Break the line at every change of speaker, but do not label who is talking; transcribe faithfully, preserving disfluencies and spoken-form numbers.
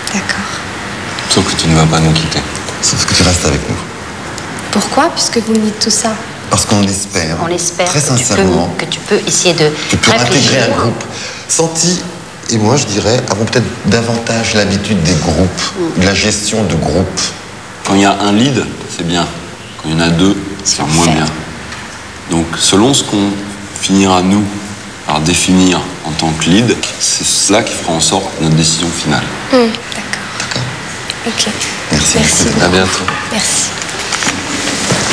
D'accord.
Sauf que tu ne vas pas nous quitter.
Sauf que tu restes avec nous.
Pourquoi, puisque vous me dites tout ça?
Parce qu'on l'espère.
On l'espère
Très
que,
sincèrement.
tu peux, que tu peux essayer de
Tu peux
réfléchir.
intégrer un groupe. Santi et moi, je dirais, avons peut-être davantage l'habitude des groupes, de la gestion de groupes.
Quand il y a un lead, c'est bien. Quand il y en a deux, c'est moins bien. Donc, selon ce qu'on finira, nous, par définir en tant que lead, c'est cela qui fera en sorte notre décision finale.
Mmh, d'accord.
D'accord.
Ok.
Merci.
Merci.
À bientôt.
Merci.